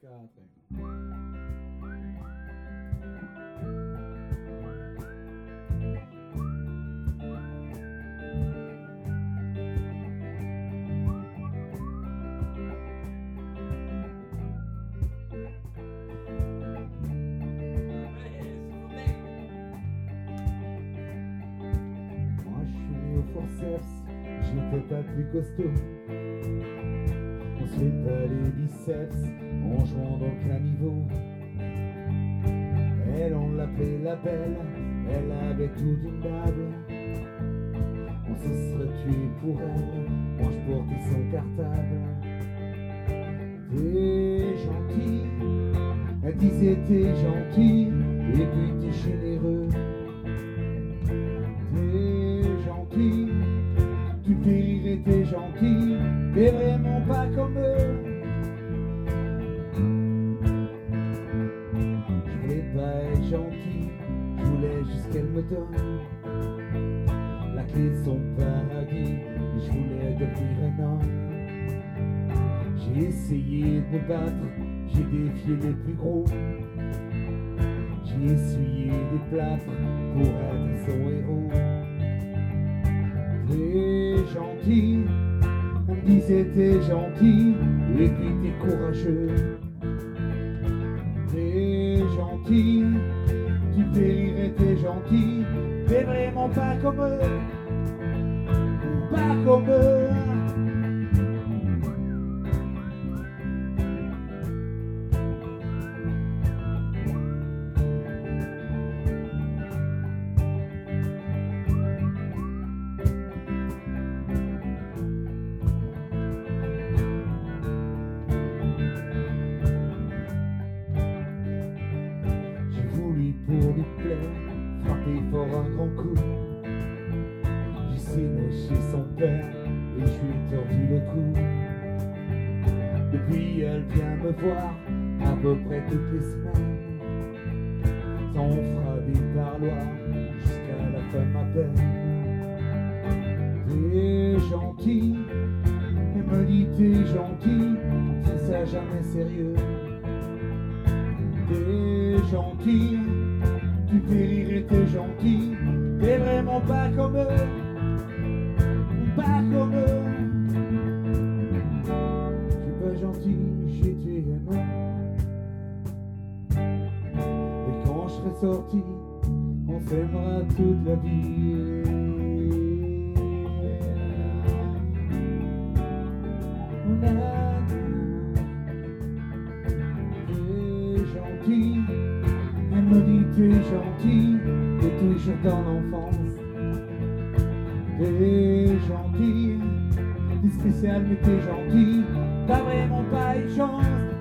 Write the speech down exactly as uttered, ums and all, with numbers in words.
quatre. Moi je suis né au forceps, j'étais pas plus costaud. On se fait pas les biceps en jouant dans le caniveau. Elle, on l'appelait la belle, elle avait tout d'une table. On se serait tué pour elle, moi je portais son cartable. T'es gentil, elle disait t'es gentil, et puis t'es généreux. T'es gentil, tu périrais, t'es gentil, t'es vraiment pas comme eux. Je voulais pas être gentil, je voulais juste qu'elle me donne la clé de son paradis, et je voulais devenir un homme. J'ai essayé de me battre, j'ai défié les plus gros. J'ai essuyé des plâtres pour être son héros. T'es gentil, elle me disait t'es gentil, et puis t'es courageux. T'es gentil, tu périrais, t'es gentil, t'es vraiment pas comme eux, pas comme eux. Pour lui plaire, frapper fort un grand coup. J'ai saigné chez son père et je lui ai tordu le cou. Depuis elle vient me voir à peu près toutes les semaines. Ça on fera des parloirs jusqu'à la fin de ma peine. T'es gentil, elle me dit t'es gentil, c'est ça jamais sérieux. T'es gentil, tu fais rire et t'es gentil, t'es vraiment pas comme eux, pas comme eux. Je suis pas gentil, j'ai tué un homme. Et quand je serai sorti, on s'aimera toute la vie. On a elle me dit t'es gentil, t'es toujours dans l'enfance. T'es gentil, t'es spécial mais t'es gentil, t'as vraiment pas une chance.